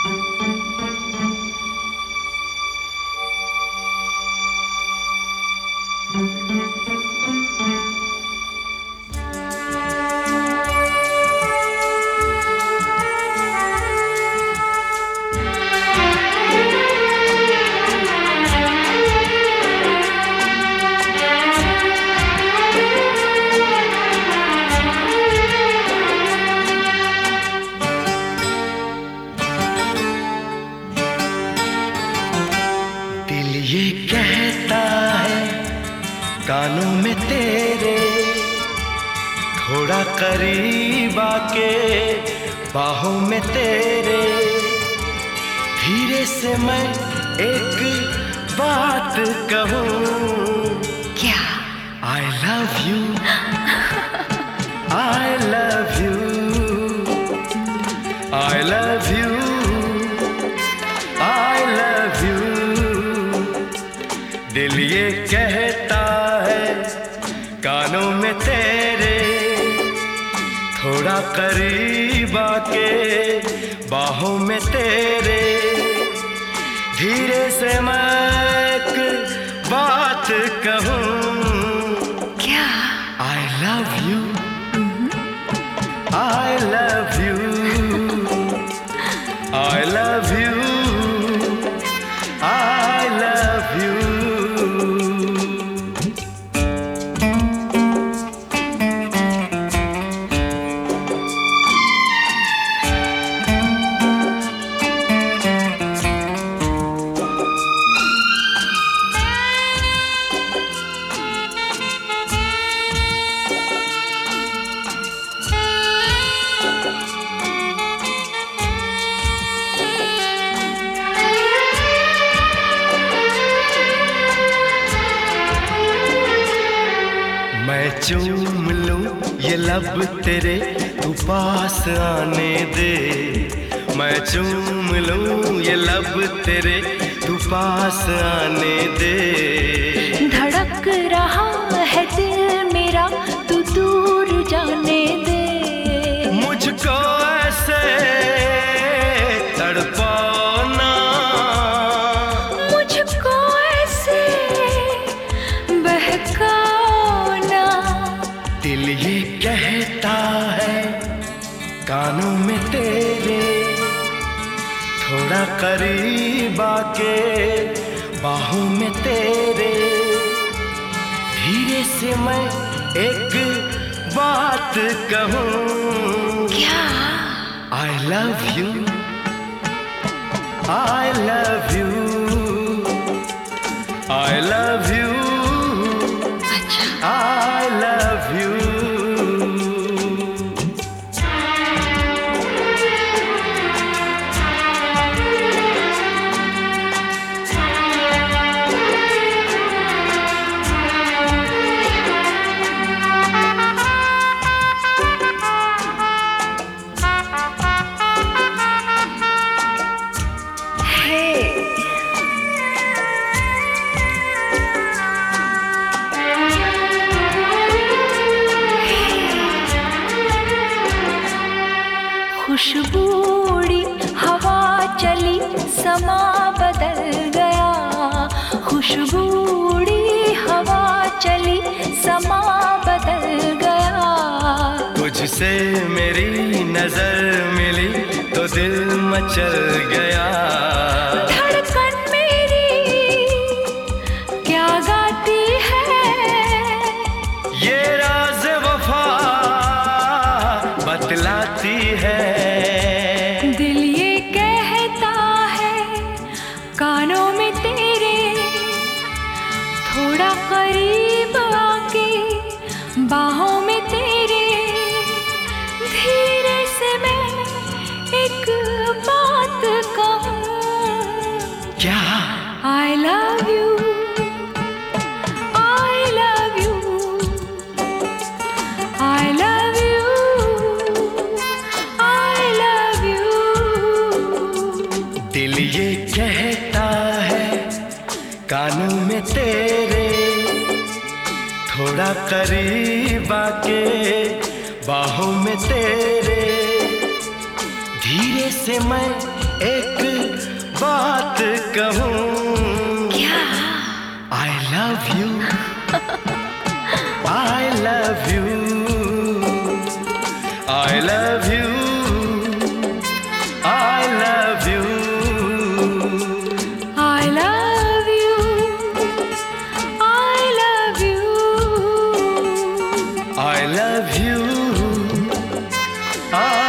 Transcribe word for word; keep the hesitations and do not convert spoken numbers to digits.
ये कहता है कानों में तेरे, थोड़ा करीब आके बाहों में तेरे, धीरे से मैं एक बात कहूँ। क्या? I love you, I love you, I love you, I love you। दिल ये कहता है कानों में तेरे, थोड़ा करीब आके बाहों में तेरे, धीरे से मैं एक बात कहूँ। क्या? I love you, I love you, I love you, I love you। मैं चूम लूं ये लब तेरे, तू पास आने दे। मैं चूम लूं ये लब तेरे, तू पास आने दे। धड़क रहा है दिल मेरा, तू दूर जाने दे। मुझको ऐसे तड़पाना, मुझको ऐसे बहका। दिल ये कहता है कानों में तेरे, थोड़ा करीब आके बाहों में तेरे, धीरे से मैं एक बात कहूँ। क्या? I love you, I love you, I love you, अच्छा। I love you। खुशबूड़ी हवा चली, समा बदल गया। खुशबूड़ी हवा चली, समा बदल गया। तुझसे मेरी नजर मिली तो दिल मचल गया। धड़कन मेरी क्या गाती है, ये राज वफा बतलाती है। दिल ये कहता है कानों में तेरे, थोड़ा करीब आके बाहों में तेरे, धीरे से मैं एक बात कहूँ। क्या? I love you, I love you, I love you, I love you। दिल ये कहता है कानों में तेरे, थोड़ा करीब आके बाहों में तेरे, धीरे से मैं एक बात कहूँ, क्या? I love you, I love you, I love you, I love you, I love you, I love you, I love you, I